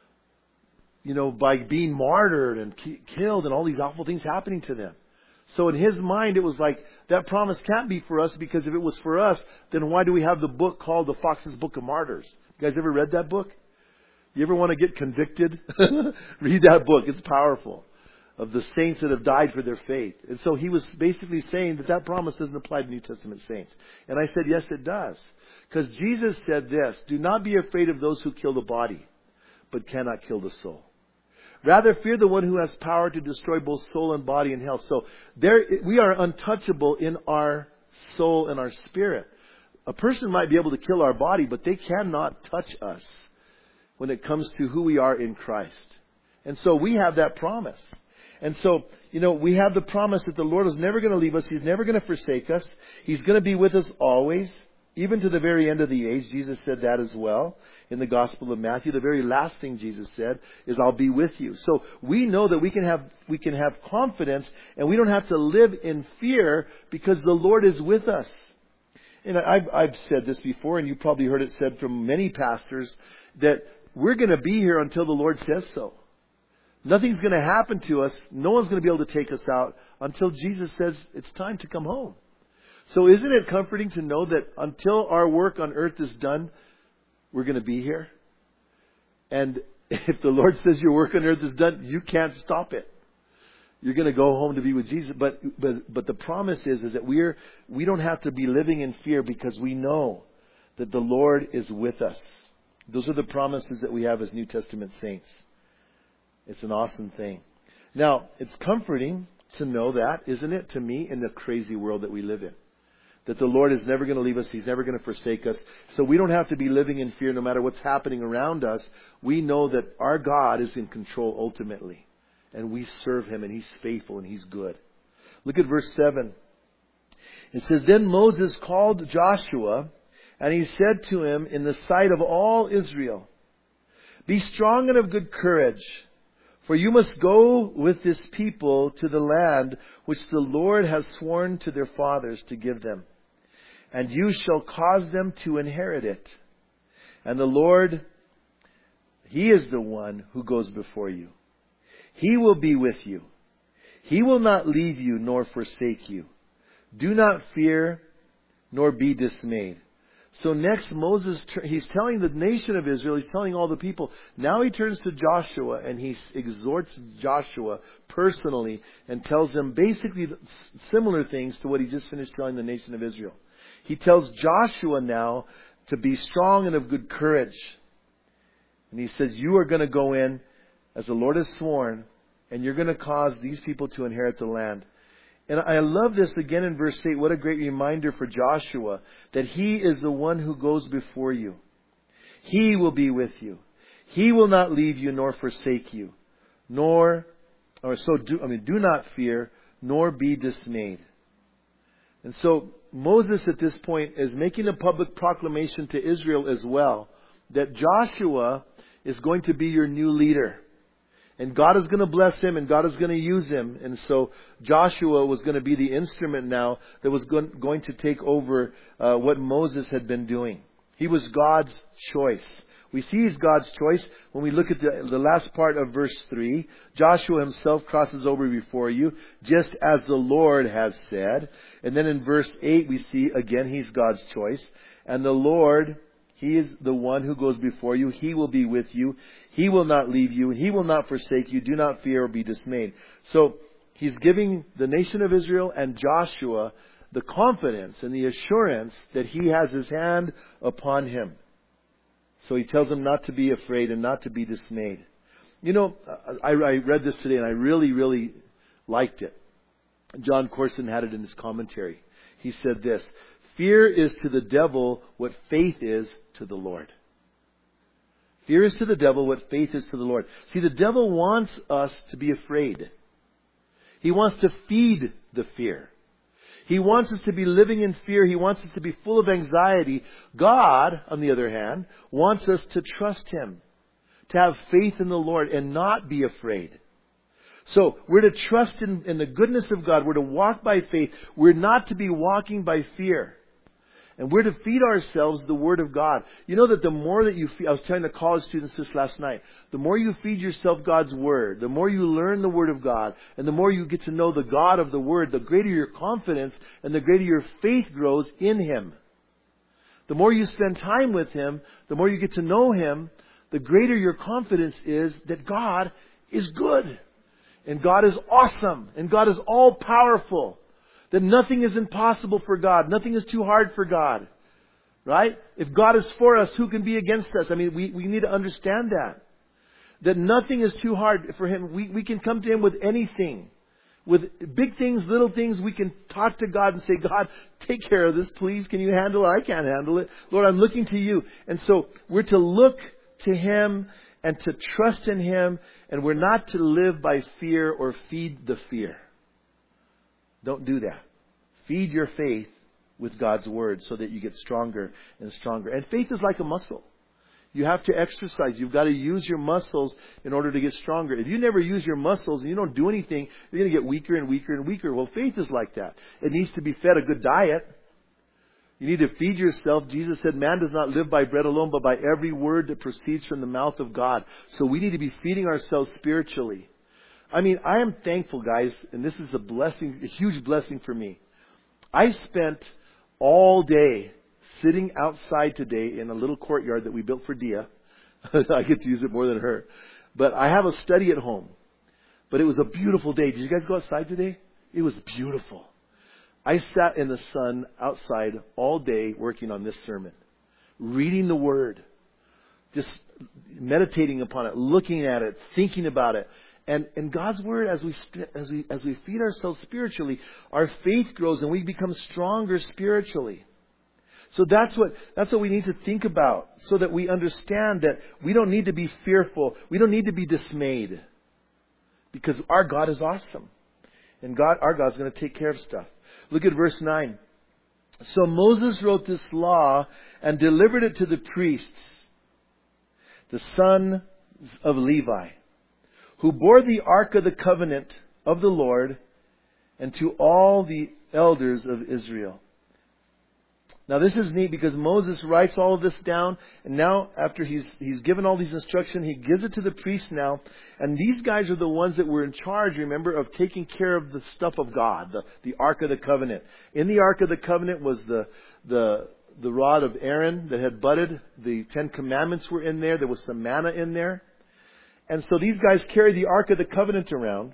you know, by being martyred and ki- killed and all these awful things happening to them. So in his mind, it was like, that promise can't be for us, because if it was for us, then why do we have the book called The Fox's Book of Martyrs? You guys ever read that book? You ever want to get convicted? Read that book. It's powerful. Of the saints that have died for their faith. And so he was basically saying that that promise doesn't apply to New Testament saints. And I said, yes, it does. Because Jesus said this, do not be afraid of those who kill the body, but cannot kill the soul. Rather, fear the one who has power to destroy both soul and body in hell. So there, we are untouchable in our soul and our spirit. A person might be able to kill our body, but they cannot touch us when it comes to who we are in Christ. And so we have that promise. And so, you know, we have the promise that the Lord is never going to leave us. He's never going to forsake us. He's going to be with us always, even to the very end of the age. Jesus said that as well in the Gospel of Matthew. The very last thing Jesus said is, I'll be with you. So we know that we can have, we can have confidence, and we don't have to live in fear, because the Lord is with us. And I've, I've said this before, and you probably heard it said from many pastors, that we're going to be here until the Lord says so. Nothing's going to happen to us. No one's going to be able to take us out until Jesus says it's time to come home. So isn't it comforting to know that until our work on earth is done, we're going to be here? And if the Lord says your work on earth is done, you can't stop it. You're going to go home to be with Jesus. But but but the promise is, is that we're we don't have to be living in fear, because we know that the Lord is with us. Those are the promises that we have as New Testament saints. It's an awesome thing. Now, it's comforting to know that, isn't it, to me, in the crazy world that we live in. That the Lord is never going to leave us. He's never going to forsake us. So we don't have to be living in fear no matter what's happening around us. We know that our God is in control ultimately. And we serve Him, and He's faithful, and He's good. Look at verse seven. It says, then Moses called Joshua, and he said to him in the sight of all Israel, be strong and of good courage, for you must go with this people to the land which the Lord has sworn to their fathers to give them. And you shall cause them to inherit it. And the Lord, He is the one who goes before you. He will be with you. He will not leave you nor forsake you. Do not fear nor be dismayed. So next, Moses, he's telling the nation of Israel, he's telling all the people. Now he turns to Joshua, and he exhorts Joshua personally and tells them basically similar things to what he just finished telling the nation of Israel. He tells Joshua now to be strong and of good courage. And he says, you are going to go in as the Lord has sworn, and you're going to cause these people to inherit the land. And I love this again in verse eight. What a great reminder for Joshua, that he is the one who goes before you. He will be with you. He will not leave you nor forsake you. Nor, or so do, I mean, do not fear nor be dismayed. And so Moses at this point is making a public proclamation to Israel as well that Joshua is going to be your new leader. And God is going to bless him and God is going to use him. And so Joshua was going to be the instrument now that was going to take over uh, what Moses had been doing. He was God's choice. We see he's God's choice when we look at the, the last part of verse three. Joshua himself crosses over before you, just as the Lord has said. And then in verse eight we see again he's God's choice. And the Lord, He is the one who goes before you. He will be with you. He will not leave you. He will not forsake you. Do not fear or be dismayed. So he's giving the nation of Israel and Joshua the confidence and the assurance that he has his hand upon him. So he tells them not to be afraid and not to be dismayed. You know, I, I read this today and I really, really liked it. John Corson had it in his commentary. He said this: fear is to the devil what faith is to the Lord. Fear is to the devil what faith is to the Lord. See, the devil wants us to be afraid. He wants to feed the fear. He wants us to be living in fear. He wants us to be full of anxiety. God, on the other hand, wants us to trust Him, to have faith in the Lord and not be afraid. So we're to trust in, in the goodness of God. We're to walk by faith. We're not to be walking by fear. And we're to feed ourselves the Word of God. You know that the more that you feed, I was telling the college students this last night, the more you feed yourself God's Word, the more you learn the Word of God, and the more you get to know the God of the Word, the greater your confidence and the greater your faith grows in Him. The more you spend time with Him, the more you get to know Him, the greater your confidence is that God is good. And God is awesome. And God is all powerful. That nothing is impossible for God. Nothing is too hard for God. Right? If God is for us, who can be against us? I mean, we, we need to understand that. That nothing is too hard for Him. We, we can come to Him with anything. With big things, little things, we can talk to God and say, God, take care of this, please. Can you handle it? I can't handle it. Lord, I'm looking to you. And so we're to look to Him and to trust in Him. And we're not to live by fear or feed the fear. Don't do that. Feed your faith with God's Word so that you get stronger and stronger. And faith is like a muscle. You have to exercise. You've got to use your muscles in order to get stronger. If you never use your muscles and you don't do anything, you're going to get weaker and weaker and weaker. Well, faith is like that. It needs to be fed a good diet. You need to feed yourself. Jesus said, man does not live by bread alone, but by every word that proceeds from the mouth of God. So we need to be feeding ourselves spiritually. I mean, I am thankful, guys, and this is a blessing, a huge blessing for me. I spent all day sitting outside today in a little courtyard that we built for Dia. I get to use it more than her. But I have a study at home. But it was a beautiful day. Did you guys go outside today? It was beautiful. I sat in the sun outside all day working on this sermon, reading the Word, just meditating upon it, looking at it, thinking about it. And, and God's Word, as we, as we, as we feed ourselves spiritually, our faith grows and we become stronger spiritually. So that's what, that's what we need to think about so that we understand that we don't need to be fearful. We don't need to be dismayed because our God is awesome. And God, our God's going to take care of stuff. Look at verse nine. So Moses wrote this law and delivered it to the priests, the sons of Levi, who bore the ark of the covenant of the Lord, and to all the elders of Israel. Now this is neat because Moses writes all of this down, and now after he's he's given all these instructions, he gives it to the priests now. And these guys are the ones that were in charge, remember, of taking care of the stuff of God, the, the Ark of the Covenant. In the Ark of the Covenant was the the the rod of Aaron that had budded. The Ten Commandments were in there. There was some manna in there. And so these guys carry the Ark of the Covenant around.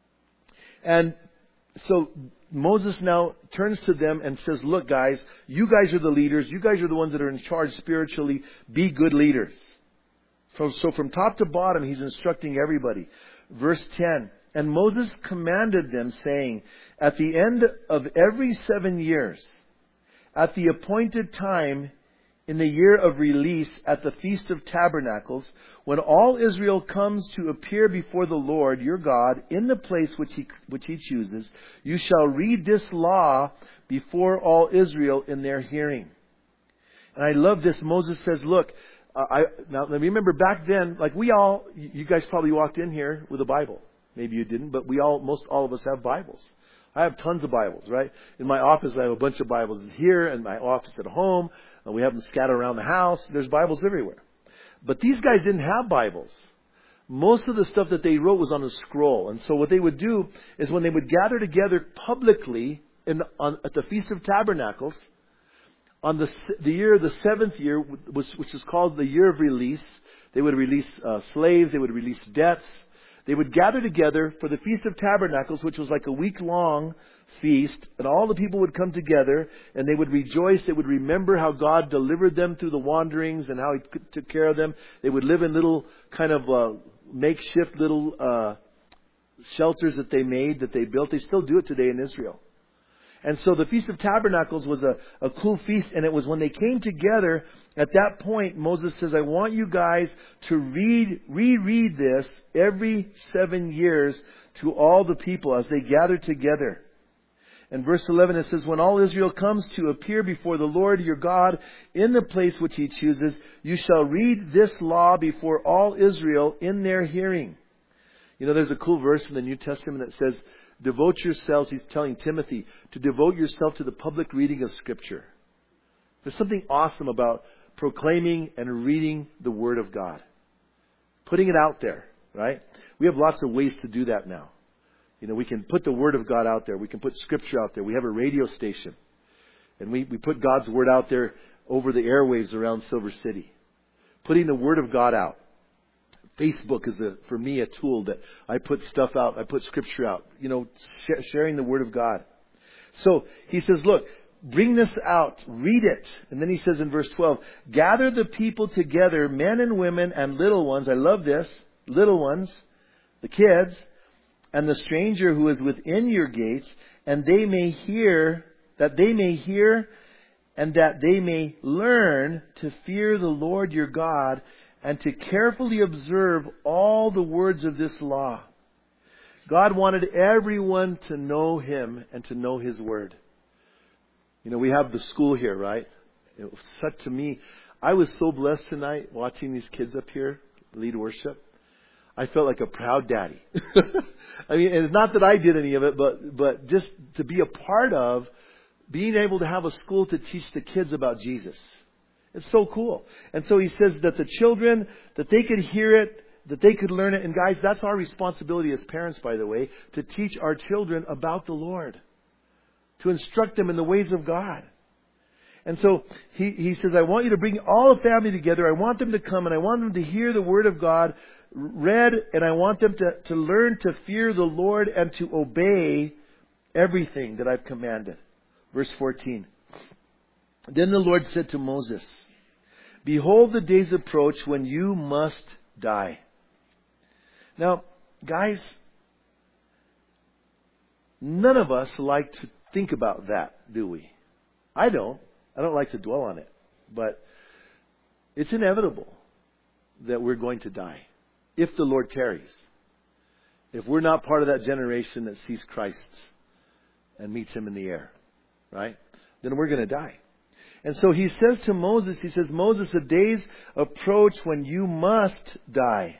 And so Moses now turns to them and says, look guys, you guys are the leaders. You guys are the ones that are in charge spiritually. Be good leaders. So, so from top to bottom, he's instructing everybody. Verse ten, and Moses commanded them, saying, at the end of every seven years, at the appointed time in the year of release at the Feast of Tabernacles, when all Israel comes to appear before the Lord your God in the place which he, which he chooses, you shall read this law before all Israel in their hearing. And I love this. Moses says, look, uh, I, now remember back then, like we all, you guys probably walked in here with a Bible. Maybe you didn't, but we all, most all of us have Bibles. I have tons of Bibles, right? In my office, I have a bunch of Bibles here, and my office at home. And we have them scattered around the house. There's Bibles everywhere. But these guys didn't have Bibles. Most of the stuff that they wrote was on a scroll. And so what they would do is when they would gather together publicly in, on, at the Feast of Tabernacles, on the, the year, the seventh year, which, which is called the year of release, they would release uh, slaves, they would release debts. They would gather together for the Feast of Tabernacles, which was like a week-long feast, and all the people would come together, and they would rejoice. They would remember how God delivered them through the wanderings and how He took care of them. They would live in little kind of uh, makeshift little uh, shelters that they made, that they built. They still do it today in Israel. And so the Feast of Tabernacles was a, a cool feast, and it was when they came together, at that point, Moses says, I want you guys to read, reread this every seven years to all the people as they gather together. In verse eleven it says, when all Israel comes to appear before the Lord your God in the place which He chooses, you shall read this law before all Israel in their hearing. You know, there's a cool verse in the New Testament that says, devote yourselves, he's telling Timothy, to devote yourself to the public reading of Scripture. There's something awesome about proclaiming and reading the Word of God. Putting it out there, right? We have lots of ways to do that now. You know, we can put the Word of God out there. We can put Scripture out there. We have a radio station. And we, we put God's Word out there over the airwaves around Silver City. Putting the Word of God out. Facebook is, a, for me, a tool that I put stuff out. I put Scripture out. You know, sh- sharing the Word of God. So, he says, look, bring this out. Read it. And then he says in verse twelve, gather the people together, men and women and little ones. I love this. Little ones, the kids, and the stranger who is within your gates, and they may hear, that they may hear, and that they may learn to fear the Lord your God, and to carefully observe all the words of this law. God wanted everyone to know Him and to know His Word. You know, we have the school here, right? It was such to me, I was so blessed tonight watching these kids up here lead worship. I felt like a proud daddy. I mean, and it's not that I did any of it, but but just to be a part of being able to have a school to teach the kids about Jesus. It's so cool. And so he says that the children, that they could hear it, that they could learn it. And guys, that's our responsibility as parents, by the way, to teach our children about the Lord. To instruct them in the ways of God. And so he, he says, I want you to bring all the family together. I want them to come and I want them to hear the Word of God read, and I want them to, to learn to fear the Lord and to obey everything that I've commanded. Verse fourteen. Then the Lord said to Moses, behold, the days approach when you must die. Now, guys, none of us like to think about that, do we? I don't. I don't like to dwell on it. But it's inevitable that we're going to die. If the Lord tarries. If we're not part of that generation that sees Christ and meets Him in the air. Right? Then we're going to die. And so he says to Moses, he says, Moses, the days approach when you must die.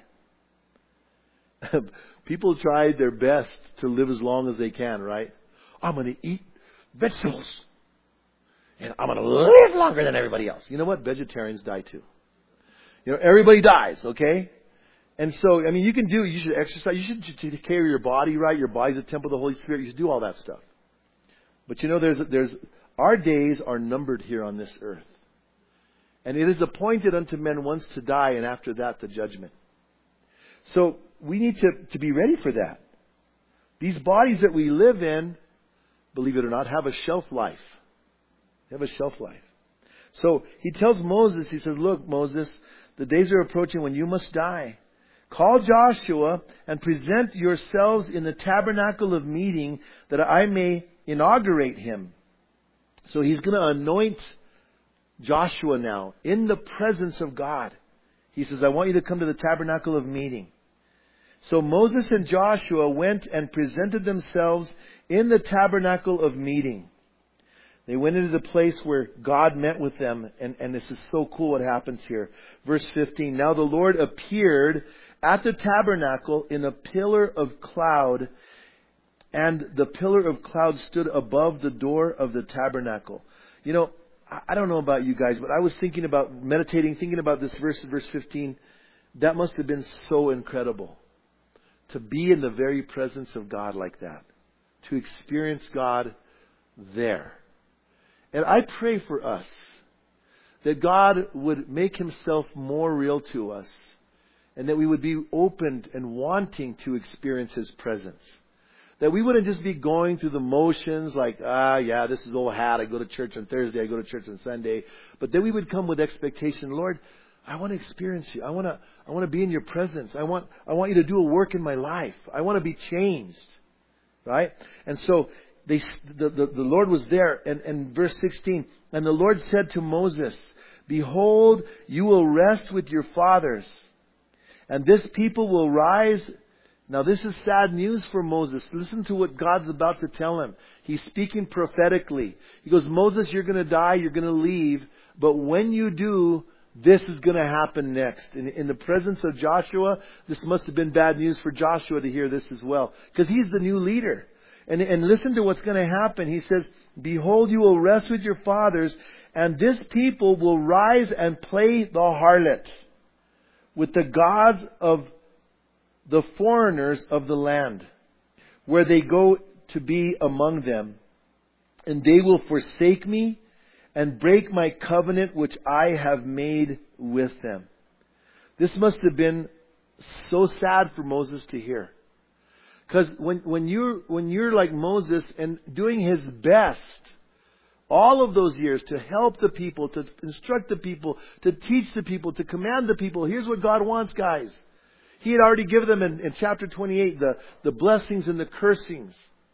People try their best to live as long as they can, right? I'm going to eat vegetables. And I'm going to live longer than everybody else. You know what? Vegetarians die too. You know, everybody dies, okay? And so, I mean, you can do, you should exercise, you should take care of your body, right? Your body's a temple of the Holy Spirit. You should do all that stuff. But you know, there's, there's, our days are numbered here on this earth. And it is appointed unto men once to die, and after that, the judgment. So, we need to, to be ready for that. These bodies that we live in, believe it or not, have a shelf life. They have a shelf life. So, he tells Moses, he says, look, Moses, the days are approaching when you must die. Call Joshua and present yourselves in the tabernacle of meeting that I may inaugurate him. So he's going to anoint Joshua now, in the presence of God. He says, I want you to come to the tabernacle of meeting. So Moses and Joshua went and presented themselves in the tabernacle of meeting. They went into the place where God met with them. And, and this is so cool what happens here. Verse fifteen. Now the Lord appeared at the tabernacle in a pillar of cloud. And the pillar of cloud stood above the door of the tabernacle. You know, I don't know about you guys, but I was thinking about meditating, thinking about this verse, verse fifteen. That must have been so incredible. To be in the very presence of God like that. To experience God there. And I pray for us that God would make Himself more real to us. And that we would be open and wanting to experience His presence. That we wouldn't just be going through the motions like, ah, yeah, this is old hat. I go to church on Thursday. I go to church on Sunday. But then we would come with expectation. Lord, I want to experience You. I want to, I want to be in Your presence. I want, I want You to do a work in my life. I want to be changed. Right? And so they, the, the, the Lord was there. And, and verse sixteen, and the Lord said to Moses, behold, you will rest with your fathers. And this people will rise. Now this is sad news for Moses. Listen to what God's about to tell him. He's speaking prophetically. He goes, Moses, you're going to die. You're going to leave. But when you do, this is going to happen next. In, in the presence of Joshua, this must have been bad news for Joshua to hear this as well. Because he's the new leader. And, and listen to what's going to happen. He says, behold, you will rest with your fathers, and this people will rise and play the harlot with the gods of the foreigners of the land, where they go to be among them. And they will forsake Me and break My covenant which I have made with them. This must have been so sad for Moses to hear. Because when, when you're, when you're like Moses and doing his best, all of those years to help the people, to instruct the people, to teach the people, to command the people, here's what God wants, guys. He had already given them in, in chapter twenty-eight the, the blessings and the cursings.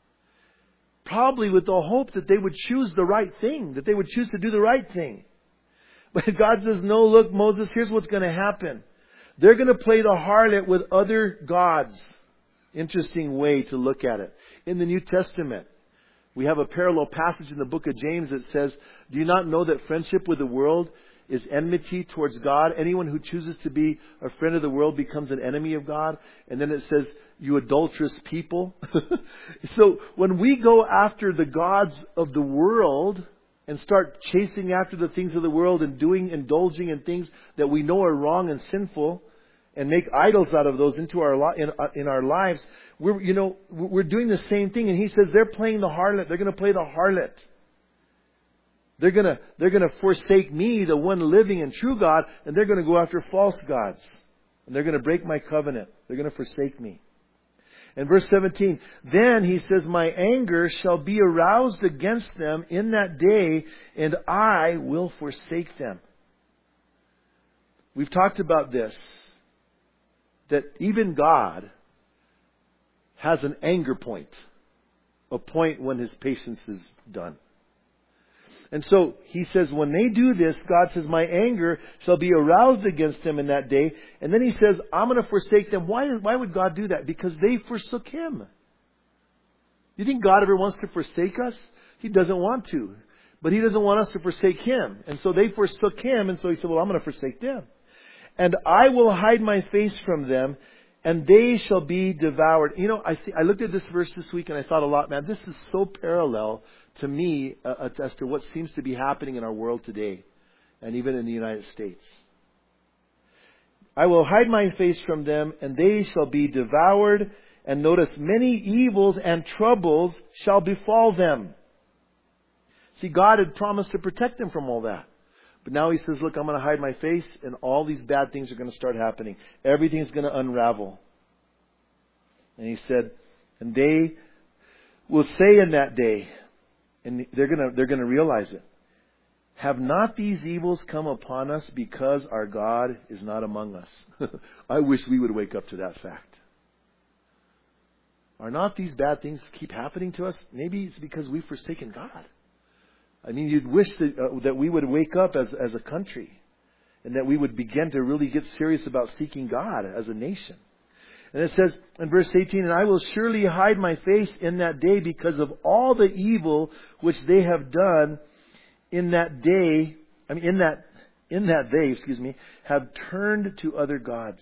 Probably with the hope that they would choose the right thing, that they would choose to do the right thing. But God says, no, look, Moses, here's what's going to happen. They're going to play the harlot with other gods. Interesting way to look at it. In the New Testament, we have a parallel passage in the book of James that says, do you not know that friendship with the world is enmity towards God? Anyone who chooses to be a friend of the world becomes an enemy of God. And then it says, you adulterous people. So when we go after the gods of the world and start chasing after the things of the world and doing, indulging in things that we know are wrong and sinful, and make idols out of those into our li- in, uh, in our lives, we're you know we're doing the same thing. And He says they're playing the harlot. They're going to play the harlot. They're going to they're going to forsake Me, the one living and true God, and they're going to go after false gods. And they're going to break My covenant. They're going to forsake Me. And verse seventeen, then He says, my anger shall be aroused against them in that day, and I will forsake them. We've talked about this, that even God has an anger point, a point when His patience is done. And so He says, when they do this, God says, my anger shall be aroused against them in that day. And then He says, I'm going to forsake them. Why, why would God do that? Because they forsook Him. You think God ever wants to forsake us? He doesn't want to. But He doesn't want us to forsake Him. And so they forsook Him. And so He said, well, I'm going to forsake them. And I will hide My face from them, and they shall be devoured. You know, I th- I looked at this verse this week and I thought a lot, man, this is so parallel to me uh, as to what seems to be happening in our world today, and even in the United States. I will hide My face from them, and they shall be devoured. And notice, many evils and troubles shall befall them. See, God had promised to protect them from all that. But now He says, look, I'm going to hide My face, and all these bad things are going to start happening. Everything's going to unravel. And He said, and they will say in that day, and they're going to, they're going to realize it, have not these evils come upon us because our God is not among us? I wish we would wake up to that fact. Are not these bad things keep happening to us? Maybe it's because we've forsaken God. I mean, you'd wish that, uh, that we would wake up as, as a country and that we would begin to really get serious about seeking God as a nation. And it says in verse eighteen, and I will surely hide my face in that day because of all the evil which they have done in that day, I mean, in that, in that they, excuse me, have turned to other gods.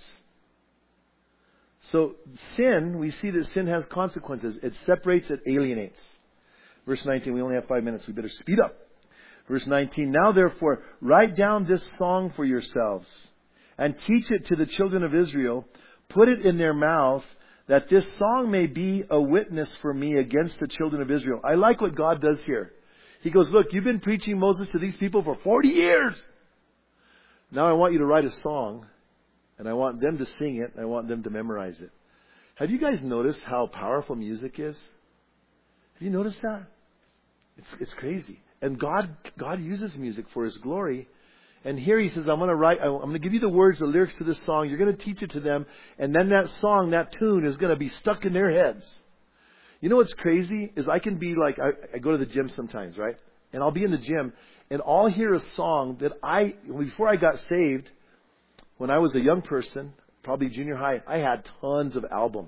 So sin, we see that sin has consequences. It separates, it alienates. Verse nineteen, we only have five minutes. We better speed up. Verse nineteen, now therefore, write down this song for yourselves and teach it to the children of Israel. Put it in their mouth that this song may be a witness for me against the children of Israel. I like what God does here. He goes, look, you've been preaching Moses to these people for forty years. Now I want you to write a song. And I want them to sing it, and I want them to memorize it. Have you guys noticed how powerful music is? Have you noticed that? It's it's crazy. And God God uses music for His glory. And here He says, I'm going to write, I'm going to give you the words, the lyrics to this song. You're going to teach it to them. And then that song, that tune is going to be stuck in their heads. You know what's crazy? Is I can be like, I, I go to the gym sometimes, right? And I'll be in the gym, and I'll hear a song that I, before I got saved, when I was a young person, probably junior high, I had tons of albums.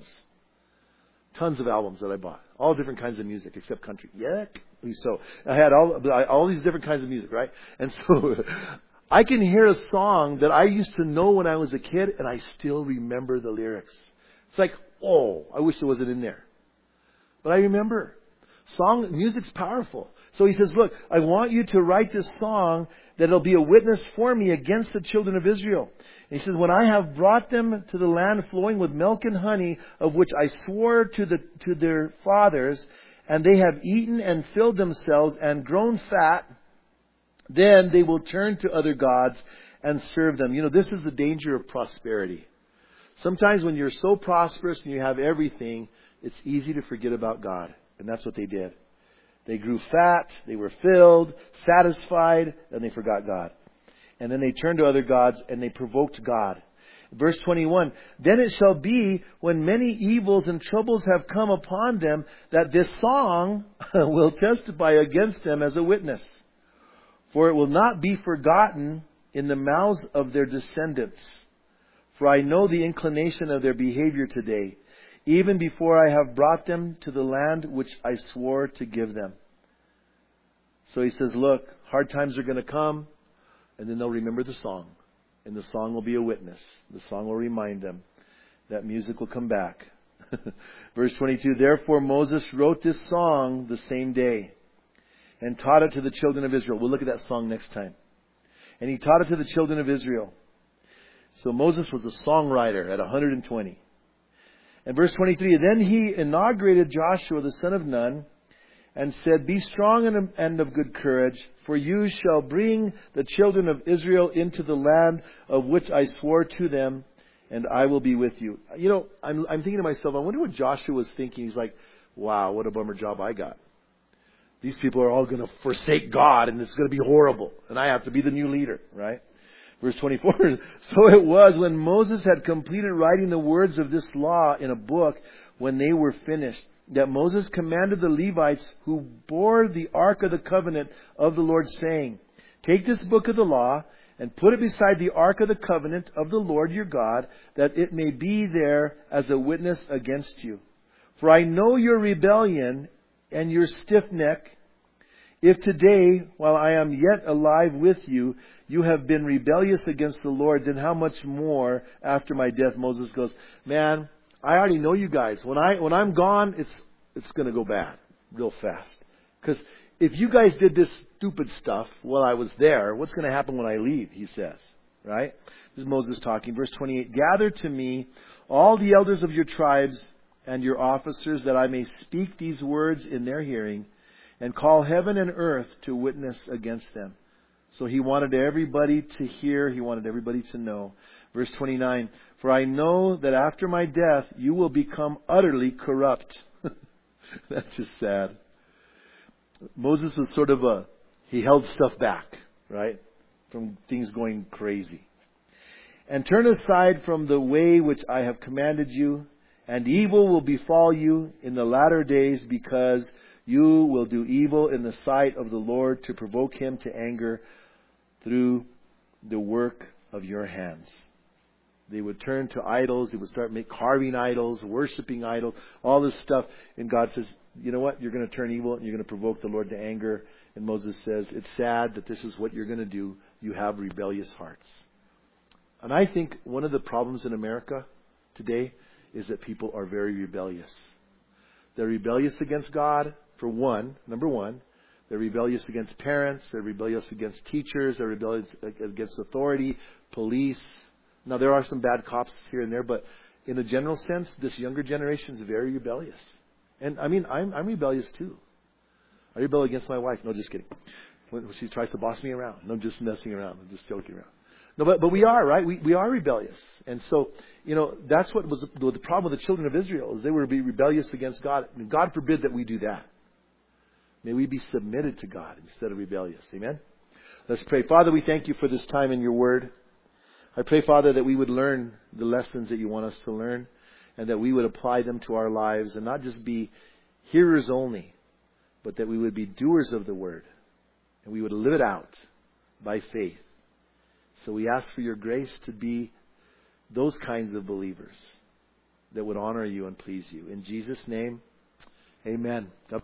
Tons of albums that I bought. All different kinds of music, except country. Yeah. So I had all, all these different kinds of music, right? And so I can hear a song that I used to know when I was a kid, and I still remember the lyrics. It's like, oh, I wish it wasn't in there. But I remember. Song, music's powerful. So he says, look, I want you to write this song that it'll be a witness for me against the children of Israel. And he says, when I have brought them to the land flowing with milk and honey, of which I swore to the to their fathers, and they have eaten and filled themselves and grown fat, then they will turn to other gods and serve them. You know, this is the danger of prosperity. Sometimes when you're so prosperous and you have everything, it's easy to forget about God. And that's what they did. They grew fat, they were filled, satisfied, and they forgot God. And then they turned to other gods and they provoked God. Verse twenty-one, then it shall be when many evils and troubles have come upon them that this song will testify against them as a witness. For it will not be forgotten in the mouths of their descendants. For I know the inclination of their behavior today, even before I have brought them to the land which I swore to give them. So he says, look, hard times are going to come, and then they'll remember the song. And the song will be a witness. The song will remind them. That music will come back. Verse twenty-two, therefore Moses wrote this song the same day and taught it to the children of Israel. We'll look at that song next time. And he taught it to the children of Israel. So Moses was a songwriter at one hundred twenty. And verse twenty-three, then he inaugurated Joshua the son of Nun and said, be strong and of good courage, for you shall bring the children of Israel into the land of which I swore to them, and I will be with you. You know, I'm, I'm thinking to myself, I wonder what Joshua was thinking. He's like, wow, what a bummer job I got. These people are all going to forsake God, and it's going to be horrible. And I have to be the new leader, right? Verse twenty-four, so it was when Moses had completed writing the words of this law in a book, when they were finished, that Moses commanded the Levites who bore the ark of the covenant of the Lord, saying, take this book of the law and put it beside the ark of the covenant of the Lord your God, that it may be there as a witness against you. For I know your rebellion and your stiff neck. If today, while I am yet alive with you, you have been rebellious against the Lord, then how much more after my death? Moses goes, man, I already know you guys. When I when I'm gone, it's it's going to go bad real fast. Because if you guys did this stupid stuff while I was there, what's going to happen when I leave? He says, right? This is Moses talking. Verse twenty-eight, gather to me all the elders of your tribes and your officers, that I may speak these words in their hearing, and call heaven and earth to witness against them. So he wanted everybody to hear. He wanted everybody to know. Verse twenty-nine, for I know that after my death you will become utterly corrupt. That's just sad. Moses was sort of a, he held stuff back, right? From things going crazy. And turn aside from the way which I have commanded you, and evil will befall you in the latter days, because You will do evil in the sight of the Lord to provoke Him to anger through the work of your hands. They would turn to idols. They would start make, carving idols, worshiping idols, all this stuff. And God says, you know what? You're going to turn evil and you're going to provoke the Lord to anger. And Moses says, it's sad that this is what you're going to do. You have rebellious hearts. And I think one of the problems in America today is that people are very rebellious. They're rebellious against God, for one, number one. They're rebellious against parents. They're rebellious against teachers. They're rebellious against authority, police. Now, there are some bad cops here and there, but in a general sense, this younger generation is very rebellious. And I mean, I'm, I'm rebellious too. I rebel against my wife. No, just kidding. When she tries to boss me around. No, just messing around. I'm just joking around. No, but, but we are, right? We, we are rebellious. And so, you know, that's what was the, the problem with the children of Israel, is they were be rebellious against God. And God forbid that we do that. May we be submitted to God instead of rebellious. Amen? Let's pray. Father, we thank you for this time in your word. I pray, Father, that we would learn the lessons that you want us to learn, and that we would apply them to our lives and not just be hearers only, but that we would be doers of the word, and we would live it out by faith. So we ask for your grace to be those kinds of believers that would honor you and please you. In Jesus' name, amen. God